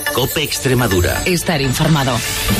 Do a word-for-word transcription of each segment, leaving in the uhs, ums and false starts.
COPE Extremadura. Estar informado.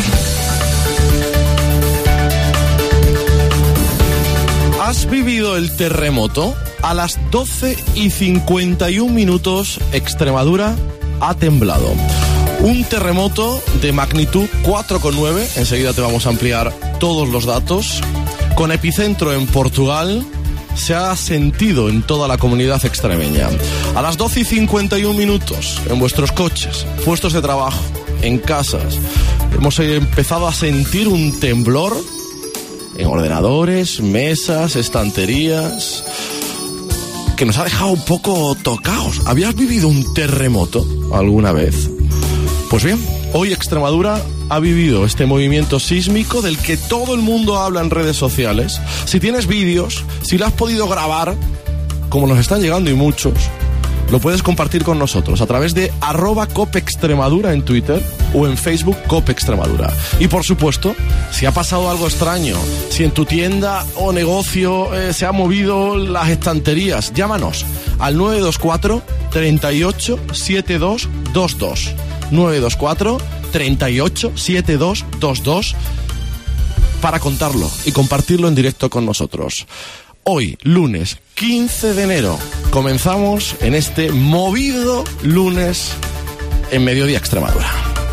¿Has vivido el terremoto? A las doce y cincuenta y un minutos, Extremadura ha temblado. Un terremoto de magnitud cuatro coma nueve, enseguida te vamos a ampliar todos los datos, con epicentro en Portugal. Se ha sentido en toda la comunidad extremeña. A las doce y cincuenta y un minutos, en vuestros coches, puestos de trabajo, en casas, hemos empezado a sentir un temblor en ordenadores, mesas, estanterías, que nos ha dejado un poco tocados. ¿Habías vivido un terremoto alguna vez? Pues bien, hoy Extremadura ha vivido este movimiento sísmico del que todo el mundo habla en redes sociales. Si tienes vídeos, si lo has podido grabar, como nos están llegando y muchos, lo puedes compartir con nosotros a través de arroba Cope Extremadura en Twitter o en Facebook Cope Extremadura. Y por supuesto, si ha pasado algo extraño, si en tu tienda o negocio eh, se han movido las estanterías, llámanos al nueve dos cuatro, treinta y ocho, setenta y dos veintidós. nueve dos cuatro, treinta y ocho, setenta y dos veintidós para contarlo y compartirlo en directo con nosotros. Hoy, lunes quince de enero, comenzamos en este movido lunes en Mediodía Extremadura.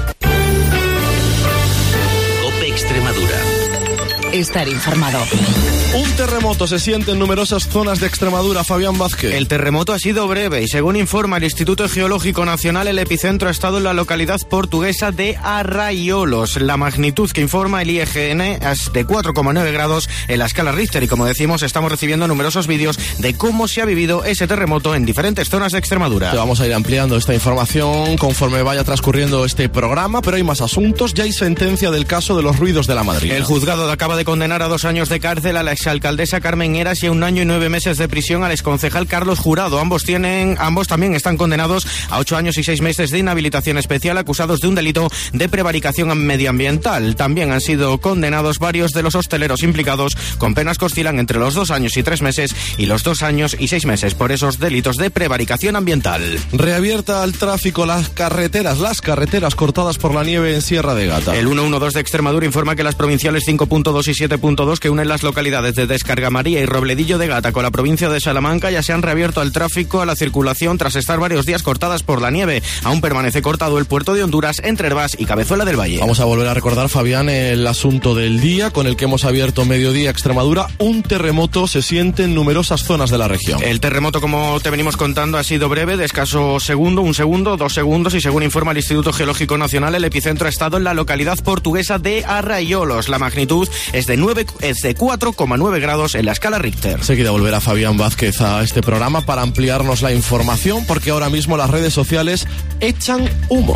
COPE Extremadura. Estar informado. Un terremoto se siente en numerosas zonas de Extremadura. Fabián Vázquez. El terremoto ha sido breve y según informa el Instituto Geológico Nacional, el epicentro ha estado en la localidad portuguesa de Arraiolos. La magnitud que informa el I E G N es de cuatro coma nueve grados en la escala Richter y, como decimos, estamos recibiendo numerosos vídeos de cómo se ha vivido ese terremoto en diferentes zonas de Extremadura. Te vamos a ir ampliando esta información conforme vaya transcurriendo este programa, pero hay más asuntos. Ya hay sentencia del caso de los ruidos de la Madrid. El juzgado acaba de condenar a dos años de cárcel a la exalcaldesa Carmen Heras y a un año y nueve meses de prisión al exconcejal Carlos Jurado. Ambos tienen, ambos también están condenados a ocho años y seis meses de inhabilitación especial, acusados de un delito de prevaricación medioambiental. También han sido condenados varios de los hosteleros implicados, con penas que oscilan entre los dos años y tres meses y los dos años y seis meses por esos delitos de prevaricación ambiental. Reabierta al tráfico las carreteras, las carreteras cortadas por la nieve en Sierra de Gata. El ciento doce de Extremadura informa que las provinciales cinco punto dos y siete punto dos, que unen las localidades de Descarga María y Robledillo de Gata con la provincia de Salamanca, ya se han reabierto al tráfico, a la circulación, tras estar varios días cortadas por la nieve. Aún permanece cortado el puerto de Honduras entre Hervás y Cabezuela del Valle. Vamos a volver a recordar, Fabián, el asunto del día con el que hemos abierto Mediodía Extremadura. Un terremoto se siente en numerosas zonas de la región. El terremoto, como te venimos contando, ha sido breve, de escaso segundo, un segundo, dos segundos, y según informa el Instituto Geológico Nacional, el epicentro ha estado en la localidad portuguesa de Arraiolos. La magnitud es de, nueve, es de cuatro coma nueve grados en la escala Richter. Seguida volverá Fabián Vázquez a este programa para ampliarnos la información, porque ahora mismo las redes sociales echan humo.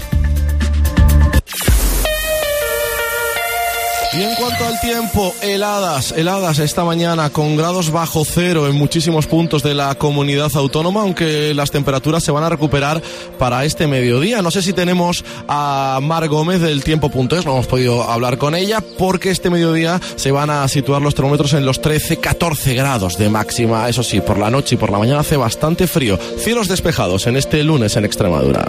Y en cuanto al tiempo, heladas, heladas esta mañana con grados bajo cero en muchísimos puntos de la comunidad autónoma, aunque las temperaturas se van a recuperar para este mediodía. No sé si tenemos a Mar Gómez del tiempo punto es, no hemos podido hablar con ella, porque este mediodía se van a situar los termómetros en los trece, catorce grados de máxima. Eso sí, por la noche y por la mañana hace bastante frío. Cielos despejados en este lunes en Extremadura.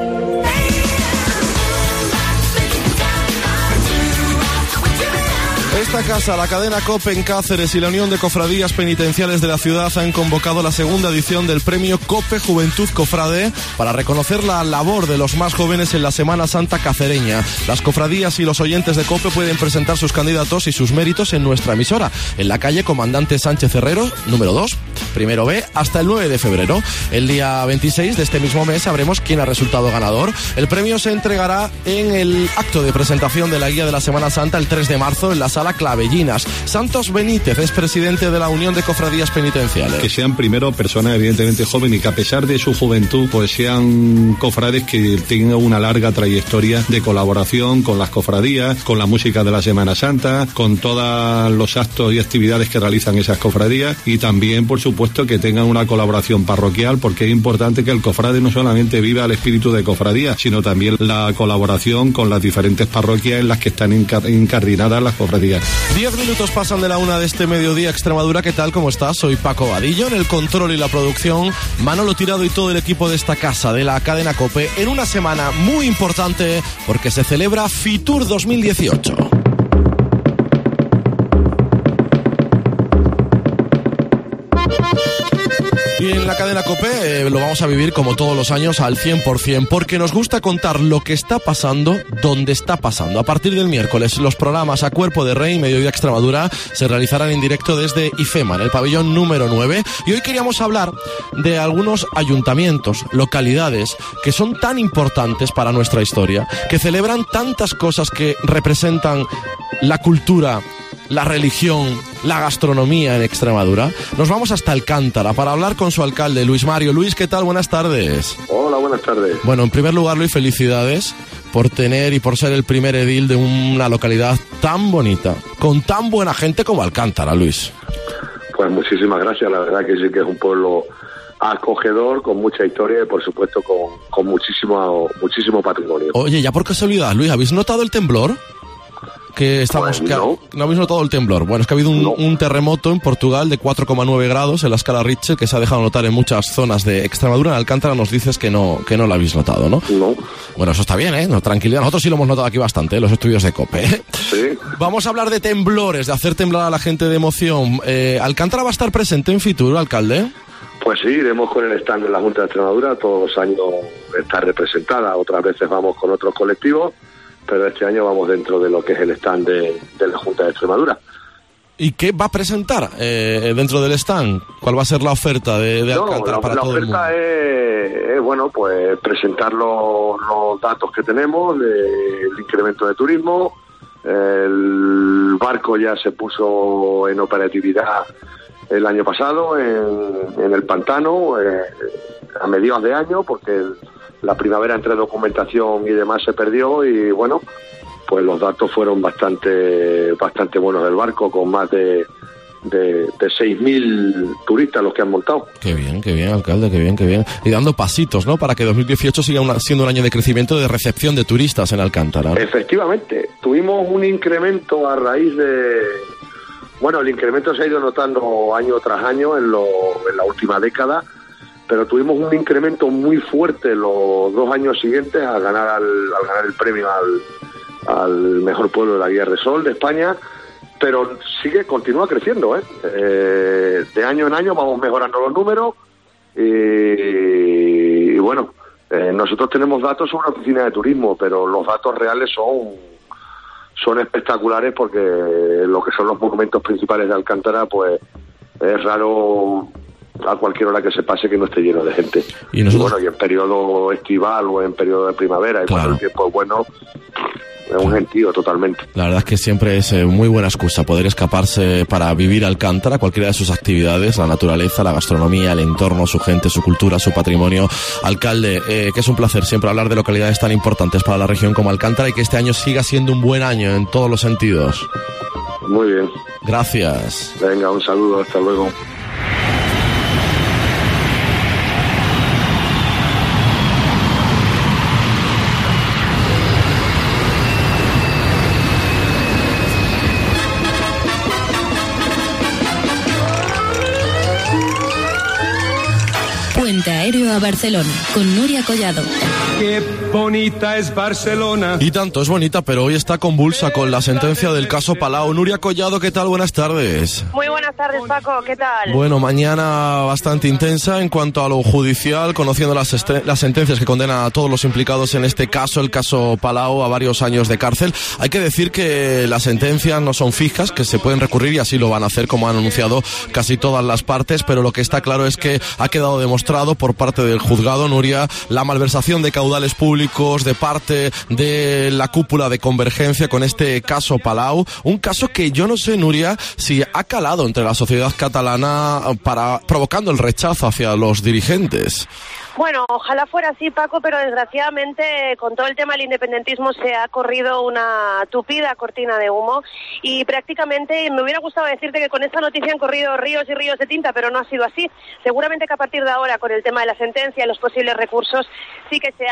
Esta casa, la cadena COPE en Cáceres y la Unión de Cofradías Penitenciales de la ciudad han convocado la segunda edición del premio COPE Juventud Cofrade para reconocer la labor de los más jóvenes en la Semana Santa cacereña. Las cofradías y los oyentes de COPE pueden presentar sus candidatos y sus méritos en nuestra emisora, en la calle Comandante Sánchez Herrero, número dos, primero B, hasta el nueve de febrero. El día veintiséis de este mismo mes sabremos quién ha resultado ganador. El premio se entregará en el acto de presentación de la guía de la Semana Santa el tres de marzo en la sala Clavellinas. Santos Benítez es presidente de la Unión de Cofradías Penitenciales. Que sean primero personas evidentemente jóvenes y que a pesar de su juventud pues sean cofrades que tengan una larga trayectoria de colaboración con las cofradías, con la música de la Semana Santa, con todos los actos y actividades que realizan esas cofradías, y también por supuesto que tengan una colaboración parroquial, porque es importante que el cofrade no solamente viva el espíritu de cofradía, sino también la colaboración con las diferentes parroquias en las que están incardinadas las cofradías. Diez minutos pasan de la una de este mediodía. Extremadura, ¿qué tal? ¿Cómo estás? Soy Paco Vadillo, en el control y la producción Manolo Tirado y todo el equipo de esta casa, de la cadena COPE, en una semana muy importante porque se celebra Fitur dos mil dieciocho. Y en la cadena COPE eh, lo vamos a vivir como todos los años al cien por ciento, porque nos gusta contar lo que está pasando, donde está pasando. A partir del miércoles, los programas A Cuerpo de Rey y Mediodía Extremadura se realizarán en directo desde IFEMA, en el pabellón número nueve. Y hoy queríamos hablar de algunos ayuntamientos, localidades, que son tan importantes para nuestra historia, que celebran tantas cosas que representan la cultura, la religión, la gastronomía en Extremadura. Nos vamos hasta Alcántara para hablar con su alcalde, Luis Mario. Luis, ¿qué tal? Buenas tardes. Hola, buenas tardes. Bueno, en primer lugar, Luis, felicidades por tener y por ser el primer edil de una localidad tan bonita, con tan buena gente como Alcántara, Luis. Pues muchísimas gracias, la verdad que sí que es un pueblo acogedor, con mucha historia y por supuesto con, con muchísimo, muchísimo patrimonio. Oye, ya por casualidad, Luis, ¿habéis notado el temblor? Que estamos pues no. Que, no habéis notado el temblor. Bueno, es que ha habido un, no. un terremoto en Portugal de cuatro coma nueve grados en la escala Richter, que se ha dejado notar en muchas zonas de Extremadura. En Alcántara nos dices que no que no lo habéis notado, ¿no? No. Bueno, eso está bien, ¿eh? No, tranquilidad. Nosotros sí lo hemos notado aquí bastante, ¿eh? Los estudios de COPE, ¿eh? Sí. Vamos a hablar de temblores, de hacer temblar a la gente de emoción. Eh, ¿Alcántara va a estar presente en Fitur, alcalde? Pues sí, iremos con el stand de la Junta de Extremadura. Todos los años está representada. Otras veces vamos con otros colectivos, pero este año vamos dentro de lo que es el stand de, de la Junta de Extremadura. ¿Y qué va a presentar eh, dentro del stand? ¿Cuál va a ser la oferta de, de Alcántara no, la, para la todo el mundo? La oferta es, es, bueno, pues presentar los, los datos que tenemos del incremento de turismo. El barco ya se puso en operatividad el año pasado en, en el pantano, eh, a mediados de año, porque el, la primavera entre documentación y demás se perdió y bueno, pues los datos fueron bastante bastante buenos del barco, con más de, de, de seis mil turistas los que han montado. Qué bien, qué bien, alcalde, qué bien, qué bien. Y dando pasitos, ¿no?, para que dos mil dieciocho siga una, siendo un año de crecimiento, de recepción de turistas en Alcántara. Efectivamente, tuvimos un incremento a raíz de... Bueno, el incremento se ha ido notando año tras año en, lo, en la última década, pero tuvimos un incremento muy fuerte los dos años siguientes al ganar al, al ganar el premio al, al mejor pueblo de la Guía Resol de España, pero sigue, continúa creciendo, ¿eh? Eh, de año en año vamos mejorando los números y, y bueno, eh, nosotros tenemos datos sobre la oficina de turismo, pero los datos reales son... son espectaculares, porque lo que son los monumentos principales de Alcántara, pues es raro a cualquier hora que se pase que no esté lleno de gente. Y, nosotros... y bueno, y en periodo estival o en periodo de primavera, y claro, cuando el tiempo es bueno, es un gentío totalmente. La verdad es que siempre es eh, muy buena excusa poder escaparse para vivir Alcántara, cualquiera de sus actividades, la naturaleza, la gastronomía, el entorno, su gente, su cultura, su patrimonio. Alcalde, eh, que es un placer siempre hablar de localidades tan importantes para la región como Alcántara, y que este año siga siendo un buen año en todos los sentidos. Muy bien. Gracias. Venga, un saludo, hasta luego. Puente aéreo a Barcelona, con Nuria Collado. Qué bonita es Barcelona. Y tanto es bonita, pero hoy está convulsa con la sentencia del caso Palau. Nuria Collado, ¿qué tal? Buenas tardes. Muy buenas tardes, Paco, ¿qué tal? Bueno, mañana bastante intensa en cuanto a lo judicial, conociendo las, este- las sentencias que condenan a todos los implicados en este caso, el caso Palau, a varios años de cárcel. Hay que decir que las sentencias no son fijas, que se pueden recurrir y así lo van a hacer, como han anunciado casi todas las partes, pero lo que está claro es que ha quedado demostrado por parte del juzgado, Nuria, la malversación de caudales públicos de parte de la cúpula de Convergencia con este caso Palau, un caso que yo no sé, Nuria, si ha calado entre la sociedad catalana para provocando el rechazo hacia los dirigentes. Bueno, ojalá fuera así, Paco, pero desgraciadamente con todo el tema del independentismo se ha corrido una tupida cortina de humo y prácticamente me hubiera gustado decirte que con esta noticia han corrido ríos y ríos de tinta, pero no ha sido así. Seguramente que a partir de ahora, con el tema de la sentencia y los posibles recursos, sí que se haga.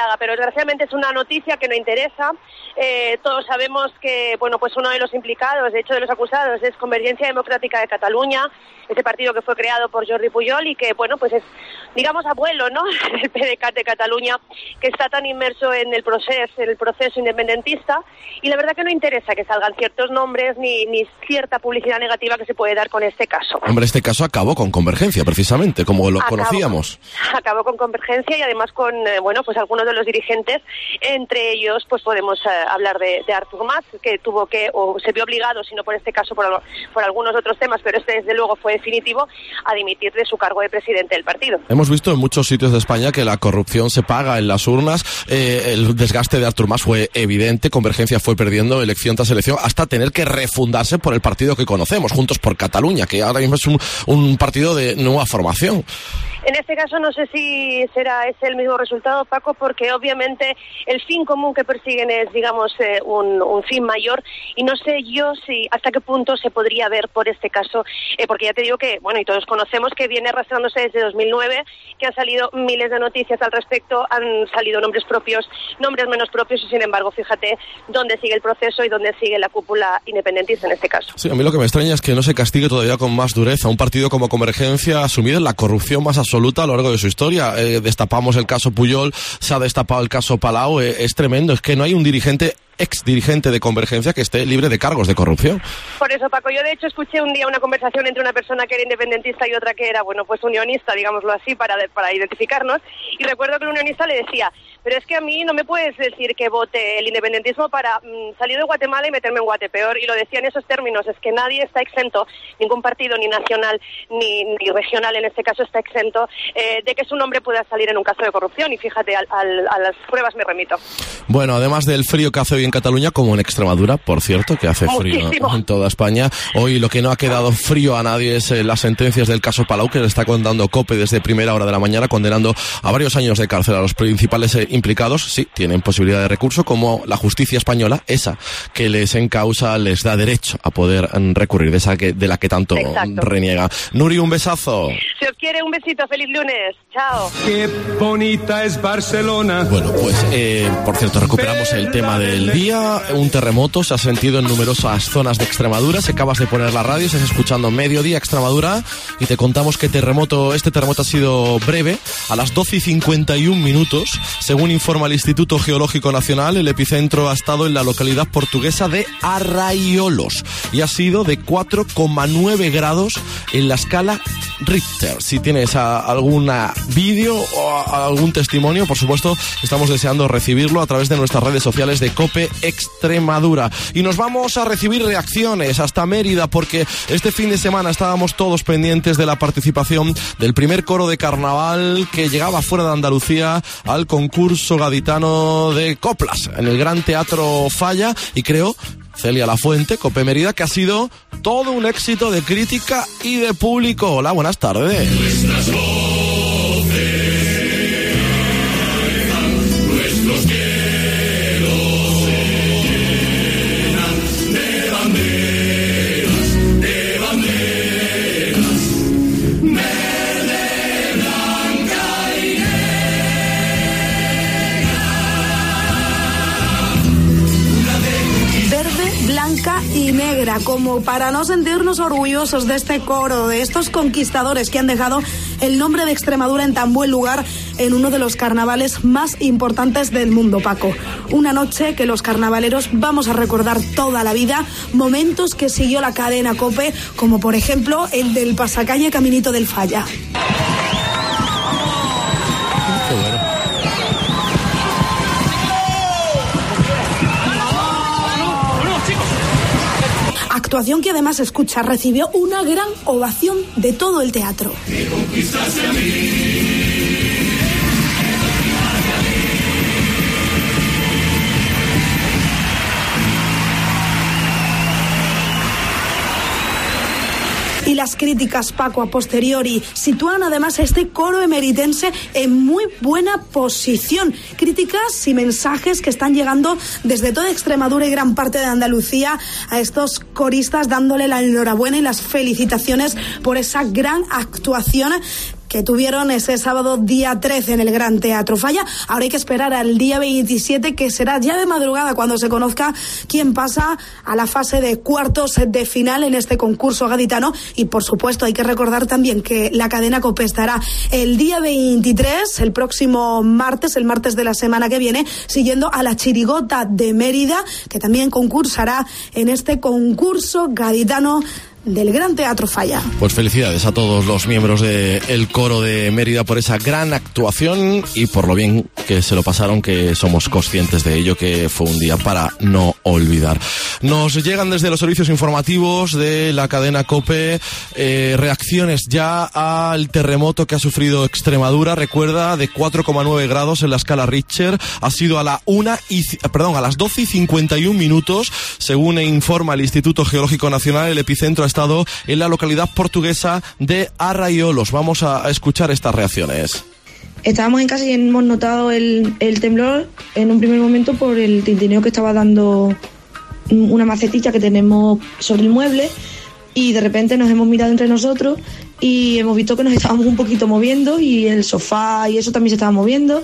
nada, pero desgraciadamente es una noticia que no interesa. Eh, todos sabemos que, bueno, pues uno de los implicados, de hecho de los acusados, es Convergencia Democrática de Cataluña, ese partido que fue creado por Jordi Pujol y que, bueno, pues es, digamos, abuelo, ¿no?, del P D C A T de Cataluña, que está tan inmerso en el proceso, en el proceso independentista, y la verdad que no interesa que salgan ciertos nombres ni, ni cierta publicidad negativa que se puede dar con este caso. Hombre, este caso acabó con Convergencia, precisamente, como lo acabó, conocíamos. Acabó con Convergencia y además con, eh, bueno, pues algunos de los dirigentes, entre ellos, pues podemos eh, hablar de, de Artur Mas, que tuvo que, o se vio obligado, si no por este caso, por, por algunos otros temas, pero este desde luego fue definitivo, a dimitir de su cargo de presidente del partido. Hemos visto en muchos sitios de España que la corrupción se paga en las urnas, eh, el desgaste de Artur Mas fue evidente, Convergencia fue perdiendo elección tras elección hasta tener que refundarse por el partido que conocemos, Juntos por Cataluña, que ahora mismo es un, un partido de nueva formación. En este caso no sé si será ese el mismo resultado, Paco, porque obviamente el fin común que persiguen es, digamos, eh, un, un fin mayor, y no sé yo si hasta qué punto se podría ver por este caso, eh, porque ya te digo que, bueno, y todos conocemos que viene arrastrándose desde dos mil nueve, que han salido miles de noticias al respecto, han salido nombres propios, nombres menos propios, y sin embargo, fíjate dónde sigue el proceso y dónde sigue la cúpula independentista en este caso. Sí, a mí lo que me extraña es que no se castigue todavía con más dureza un partido como Convergencia, asumido en la corrupción más absoluta a lo largo de su historia. Eh, destapamos el caso Pujol, se ha destapado el caso Palau, eh, es tremendo, es que no hay un dirigente ex dirigente de Convergencia que esté libre de cargos de corrupción. Por eso, Paco, yo de hecho escuché un día una conversación entre una persona que era independentista y otra que era, bueno, pues unionista, digámoslo así, para, para identificarnos, y recuerdo que el unionista le decía, pero es que a mí no me puedes decir que vote el independentismo para mmm, salir de Guatemala y meterme en Guatepeor, y lo decía en esos términos, es que nadie está exento, ningún partido, ni nacional, ni, ni regional en este caso está exento, eh, de que su nombre pueda salir en un caso de corrupción, y fíjate, al, al, a las pruebas me remito. Bueno, además del frío que hace hoy en Cataluña, como en Extremadura, por cierto, que hace frío Muchísimo. en toda España. Hoy lo que no ha quedado frío a nadie es eh, las sentencias del caso Palau, que le está contando COPE desde primera hora de la mañana, condenando a varios años de cárcel a los principales eh, implicados. Sí, tienen posibilidad de recurso, como la justicia española, esa que les encausa, les da derecho a poder mm, recurrir, de esa que, de la que tanto Exacto. reniega. Nuri, un besazo. Si os quiere, un besito. Feliz lunes. Chao. Qué bonita es Barcelona. Bueno, pues, eh, por cierto, recuperamos el tema del día. Un terremoto se ha sentido en numerosas zonas de Extremadura. Si acabas de poner la radio, estás escuchando Mediodía Extremadura y te contamos que terremoto, este terremoto ha sido breve. A las doce y cincuenta y un minutos, según informa el Instituto Geológico Nacional, el epicentro ha estado en la localidad portuguesa de Arraiolos y ha sido de cuatro coma nueve grados en la escala Richter. Si tienes a, alguna vídeo o a, algún testimonio, por supuesto, estamos deseando recibirlo a través de nuestras redes sociales de COPE Extremadura. Y nos vamos a recibir reacciones hasta Mérida, porque este fin de semana estábamos todos pendientes de la participación del primer coro de carnaval que llegaba fuera de Andalucía al concurso gaditano de coplas en el Gran Teatro Falla, y creo Celia Lafuente, COPE Mérida, que ha sido todo un éxito de crítica y de público. Hola, buenas tardes. Nuestras voces, nuestros cielos se llenan de banderas, de banderas, verde, blanca y negra. Verde, blanca y negra, como para no sentirnos orgullosos de este coro, de estos conquistadores que han dejado el nombre de Extremadura en tan buen lugar en uno de los carnavales más importantes del mundo, Paco. Una noche que los carnavaleros vamos a recordar toda la vida, momentos que siguió la cadena COPE, como por ejemplo el del pasacalle Caminito del Falla. Actuación que además, escucha, recibió una gran ovación de todo el teatro. Me conquistaste a mí. Y las críticas, Paco, a posteriori sitúan además a este coro emeritense en muy buena posición. Críticas y mensajes que están llegando desde toda Extremadura y gran parte de Andalucía a estos coristas, dándole la enhorabuena y las felicitaciones por esa gran actuación que tuvieron ese sábado día trece en el Gran Teatro Falla. Ahora hay que esperar al día veintisiete, que será ya de madrugada cuando se conozca quién pasa a la fase de cuartos de final en este concurso gaditano. Y por supuesto hay que recordar también que la cadena COPE estará el día veintitrés, el próximo martes, el martes de la semana que viene, siguiendo a la Chirigota de Mérida, que también concursará en este concurso gaditano del Gran Teatro Falla. Pues felicidades a todos los miembros del coro de Mérida por esa gran actuación y por lo bien que se lo pasaron, que somos conscientes de ello, que fue un día para no olvidar. Nos llegan desde los servicios informativos de la cadena COPE eh, reacciones ya al terremoto que ha sufrido Extremadura. Recuerda, de cuatro coma nueve grados en la escala Richter. Ha sido a la una y perdón a las doce y cincuenta y un minutos, según informa el Instituto Geológico Nacional. El epicentro ha estado en la localidad portuguesa de Arraiolos. Vamos a escuchar estas reacciones. Estábamos en casa y hemos notado el, el temblor en un primer momento por el tintineo que estaba dando una macetilla que tenemos sobre el mueble, y de repente nos hemos mirado entre nosotros y hemos visto que nos estábamos un poquito moviendo, y el sofá y eso también se estaba moviendo.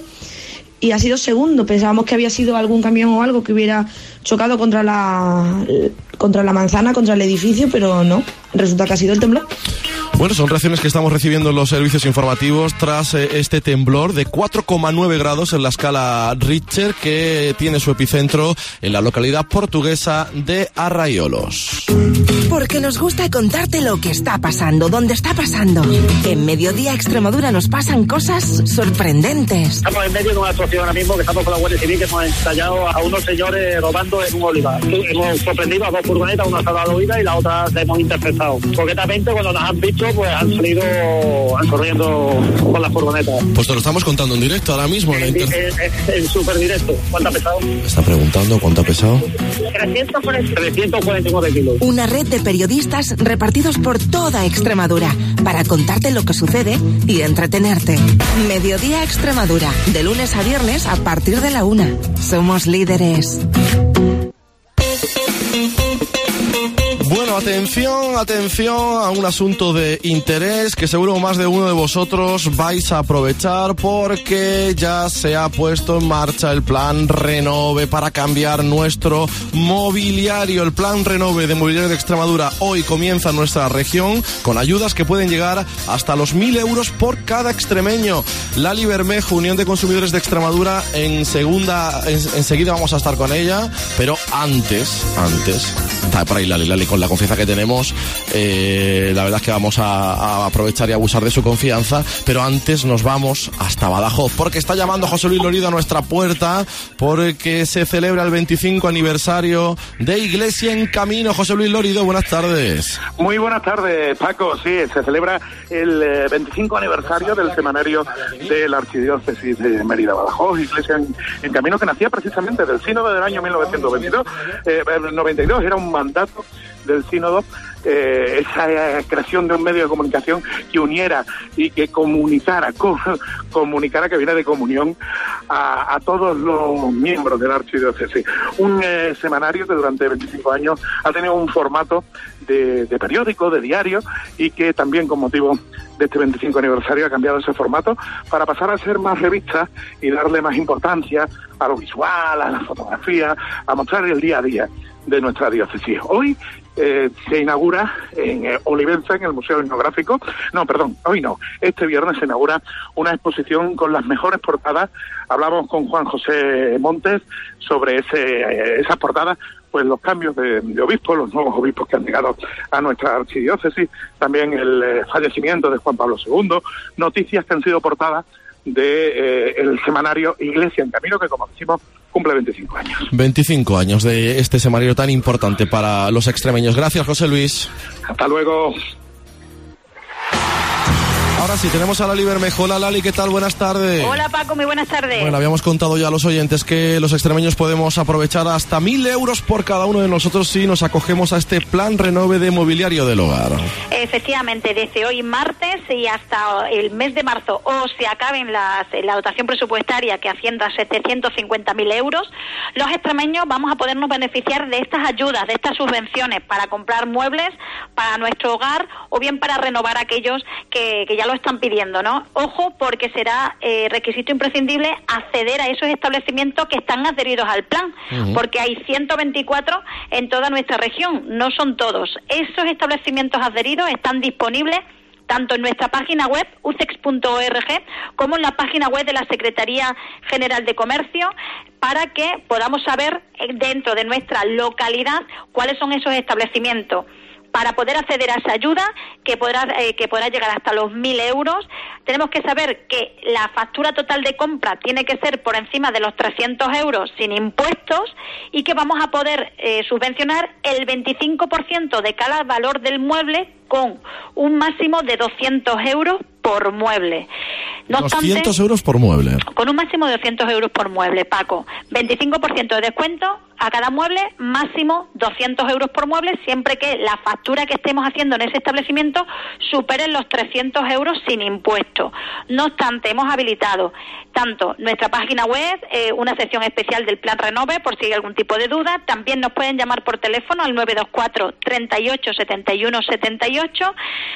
Y ha sido segundo, pensábamos que había sido algún camión o algo que hubiera chocado contra la contra la manzana, contra el edificio, pero no, resulta que ha sido el temblor. Bueno, son reacciones que estamos recibiendo en los servicios informativos tras eh, este temblor de cuatro coma nueve grados en la escala Richter, que tiene su epicentro en la localidad portuguesa de Arraiolos. Porque nos gusta contarte lo que está pasando, dónde está pasando. En Mediodía Extremadura nos pasan cosas sorprendentes. Estamos en medio de una situación ahora mismo que estamos con la Guardia Civil, que hemos ensayado a unos señores robando en un olivar. Hemos sorprendido a dos furgonetas, una se ha dado vida y la otra la hemos interceptado. Concretamente, cuando nos han visto, pues han salido han corriendo con las furgonetas. Pues te lo estamos contando en directo ahora mismo. En, en, inter... en, en súper directo. ¿Cuánto ha pesado? Me está preguntando cuánto ha pesado. trescientos cuarenta y nueve kilos. Una red de periodistas repartidos por toda Extremadura para contarte lo que sucede y entretenerte. Mediodía Extremadura, de lunes a viernes a partir de la una. Somos líderes. Bueno, atención, atención a un asunto de interés que seguro más de uno de vosotros vais a aprovechar, porque ya se ha puesto en marcha el Plan Renove para cambiar nuestro mobiliario. El Plan Renove de Mobiliario de Extremadura hoy comienza en nuestra región con ayudas que pueden llegar hasta los mil euros por cada extremeño. Lali Bermejo, Unión de Consumidores de Extremadura, en segunda, en, enseguida vamos a estar con ella, pero antes, antes, está por ahí Lali, Lali, con la confianza que tenemos, eh, la verdad es que vamos a, a aprovechar y abusar de su confianza, pero antes nos vamos hasta Badajoz, porque está llamando José Luis Lorido a nuestra puerta, porque se celebra el veinticinco aniversario de Iglesia en Camino. José Luis Lorido, buenas tardes. Muy buenas tardes, Paco. Sí, se celebra el eh, veinticinco aniversario del semanario de la Archidiócesis de Mérida Badajoz, Iglesia en, en Camino, que nacía precisamente del sínodo del año mil novecientos veintidós, eh, noventa y dos, era un mandato del sínodo, eh, esa eh, creación de un medio de comunicación que uniera y que comunicara, co comunicara, que viene de comunión, a, a todos los miembros de la archidiócesis. Un eh, semanario que durante veinticinco años ha tenido un formato de, de periódico, de diario, y que también con motivo de este veinticinco aniversario ha cambiado ese formato para pasar a ser más revista y darle más importancia a lo visual, a la fotografía, a mostrar el día a día de nuestra diócesis. Hoy eh, se inaugura en eh, Olivenza, en el Museo Etnográfico, no, perdón, hoy no, este viernes se inaugura una exposición con las mejores portadas. Hablamos con Juan José Montes sobre ese, eh, esas portadas, pues los cambios de, de obispos, los nuevos obispos que han llegado a nuestra archidiócesis, también el eh, fallecimiento de Juan Pablo segundo, noticias que han sido portadas de eh, el semanario Iglesia en Camino, que como decimos cumple veinticinco años. veinticinco años de este semanario tan importante para los extremeños. Gracias, José Luis. Hasta luego. Ahora sí, tenemos a Lali Bermejo. Hola, Lali, ¿qué tal? Buenas tardes. Hola, Paco, muy buenas tardes. Bueno, habíamos contado ya a los oyentes que los extremeños podemos aprovechar hasta mil euros por cada uno de nosotros si nos acogemos a este Plan Renove de Mobiliario del Hogar. Efectivamente, desde hoy martes y hasta el mes de marzo, o se acaben las, la dotación presupuestaria que ascienda a setecientos cincuenta mil euros, los extremeños vamos a podernos beneficiar de estas ayudas, de estas subvenciones para comprar muebles para nuestro hogar o bien para renovar aquellos que, que ya los están pidiendo, ¿no? Ojo, porque será eh, requisito imprescindible acceder a esos establecimientos que están adheridos al plan, uh-huh. porque hay ciento veinticuatro en toda nuestra región, no son todos. Esos establecimientos adheridos están disponibles tanto en nuestra página web, u c e x punto org, como en la página web de la Secretaría General de Comercio, para que podamos saber dentro de nuestra localidad cuáles son esos establecimientos. Para poder acceder a esa ayuda, que podrá, eh, que podrá llegar hasta los mil euros, tenemos que saber que la factura total de compra tiene que ser por encima de los trescientos euros sin impuestos y que vamos a poder eh, subvencionar el veinticinco por ciento de cada valor del mueble con un máximo de doscientos euros por mueble. No obstante, doscientos euros por mueble. Con un máximo de doscientos euros por mueble, Paco. veinticinco por ciento de descuento a cada mueble, máximo doscientos euros por mueble, siempre que la factura que estemos haciendo en ese establecimiento supere los trescientos euros sin impuesto. No obstante, hemos habilitado tanto nuestra página web, eh, una sección especial del Plan Renove, por si hay algún tipo de duda. También nos pueden llamar por teléfono al nueve dos cuatro, treinta y ocho, setenta y uno, setenta y ocho,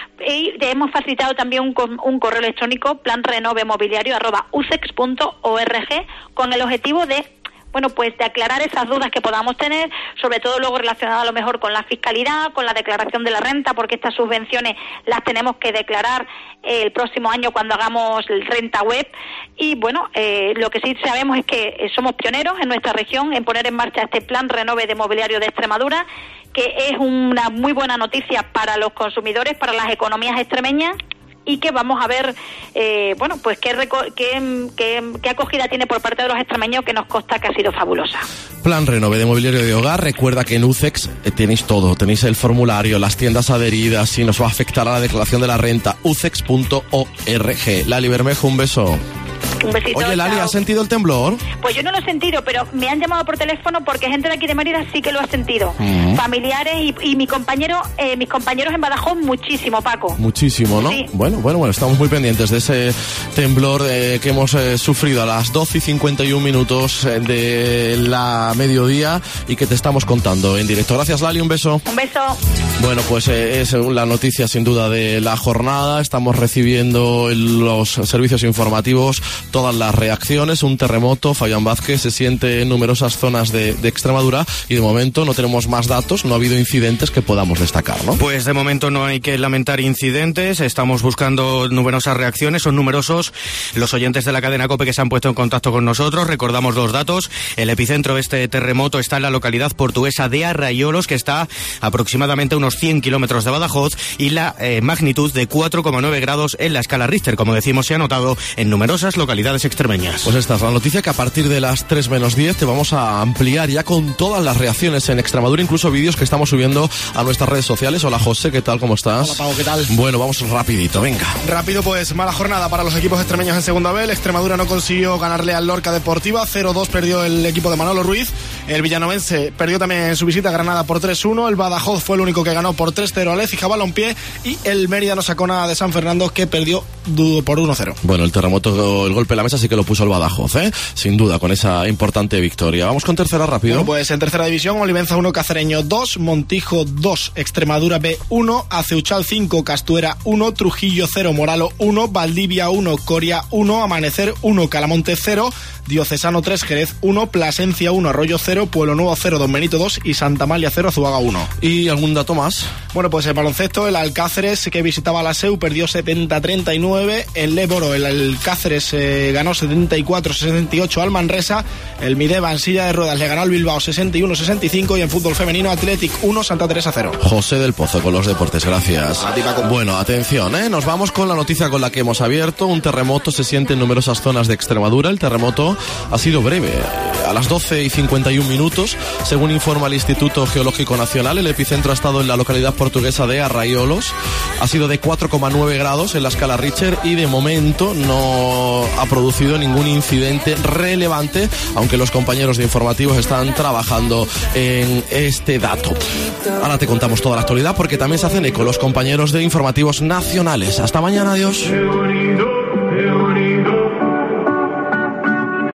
y hemos facilitado también un, un correo electrónico, planrenovemobiliario arroba u c e x punto org, con el objetivo de bueno, pues de aclarar esas dudas que podamos tener, sobre todo luego relacionadas a lo mejor con la fiscalidad, con la declaración de la renta, porque estas subvenciones las tenemos que declarar eh, el próximo año cuando hagamos el renta web. Y bueno, eh, lo que sí sabemos es que eh, somos pioneros en nuestra región en poner en marcha este Plan Renove de Mobiliario de Extremadura, que es una muy buena noticia para los consumidores, para las economías extremeñas, y que vamos a ver, eh, bueno, pues qué, qué, qué, qué acogida tiene por parte de los extremeños, que nos consta que ha sido fabulosa. Plan Renove de Mobiliario de Hogar. Recuerda que en U C E X eh, tenéis todo, tenéis el formulario, las tiendas adheridas, si nos va a afectar a la declaración de la renta, u c e x punto org. Lali Bermejo, un beso. Un besito. Oye, Lali, chao. ¿has sentido el temblor? Pues yo no lo he sentido, pero me han llamado por teléfono porque gente de aquí de Mérida sí que lo ha sentido. Uh-huh. Familiares y, y mi compañero, eh, mis compañeros en Badajoz muchísimo, Paco. Muchísimo, ¿no? Sí. Bueno, bueno, bueno, estamos muy pendientes de ese temblor eh, que hemos eh, sufrido a las doce y cincuenta y un minutos eh, de la mediodía y que te estamos contando en directo. Gracias, Lali, un beso. Un beso. Bueno, pues eh, es la noticia sin duda de la jornada. Estamos recibiendo en los servicios informativos todas las reacciones. Un terremoto, Fabián Vázquez, se siente en numerosas zonas de, de Extremadura y de momento no tenemos más datos, no ha habido incidentes que podamos destacar, ¿no? Pues de momento no hay que lamentar incidentes, estamos buscando numerosas reacciones, son numerosos los oyentes de la cadena COPE que se han puesto en contacto con nosotros. Recordamos los datos: el epicentro de este terremoto está en la localidad portuguesa de Arraiolos, que está aproximadamente a unos cien kilómetros de Badajoz, y la eh, magnitud de cuatro coma nueve grados en la escala Richter, como decimos, se ha notado en numerosas localidades extremeñas. Pues esta es la noticia, que a partir de las tres menos diez te vamos a ampliar ya con todas las reacciones en Extremadura, incluso vídeos que estamos subiendo a nuestras redes sociales. Hola, José, ¿qué tal? ¿Cómo estás? Hola, Pau, ¿qué tal? Bueno, vamos rapidito, venga. Rápido, pues mala jornada para los equipos extremeños en segunda B. El Extremadura no consiguió ganarle al Lorca Deportiva, cero dos perdió el equipo de Manolo Ruiz. El villanovense perdió también en su visita a Granada por tres uno. El Badajoz fue el único que ganó por tres cero al Écija Balompié, y el Mérida no sacó nada de San Fernando, que perdió por uno cero. Bueno, el terremoto, el golpe en la mesa sí que lo puso el Badajoz, ¿eh? Sin duda, con esa importante victoria. Vamos con tercera rápido. Bueno, pues en tercera división, Olivenza uno, Cacereño dos, Montijo dos, Extremadura B uno, Aceuchal cinco, Castuera uno, Trujillo cero, Moralo uno, Valdivia uno, Coria uno, Amanecer uno, Calamonte cero, Diocesano tres, Jerez uno, Plasencia uno, Arroyo cero, Pueblo Nuevo cero, Don Benito dos y Santa Amalia cero, Zuaga uno. ¿Y algún dato más? Bueno, pues el baloncesto, el Alcáceres, que visitaba la S E U, perdió setenta a treinta y nueve. El Leboro, el Alcáceres, eh, ganó setenta y cuatro a sesenta y ocho al Manresa. El Mideva, en silla de ruedas, le ganó al Bilbao sesenta y uno a sesenta y cinco. Y en fútbol femenino, Athletic uno, Santa Teresa cero. José del Pozo con los deportes, gracias. A ti, Paco. Bueno, atención, ¿eh? Nos vamos con la noticia con la que hemos abierto. Un terremoto se siente en numerosas zonas de Extremadura. El terremoto ha sido breve, a las doce y cincuenta y un minutos. Según informa el Instituto Geológico Nacional, el epicentro ha estado en la localidad portuguesa de Arraiolos. Ha sido de cuatro coma nueve grados en la escala Richter y de momento no ha producido ningún incidente relevante, aunque los compañeros de informativos están trabajando en este dato. Ahora te contamos toda la actualidad, porque también se hacen eco los compañeros de informativos nacionales. Hasta mañana, adiós.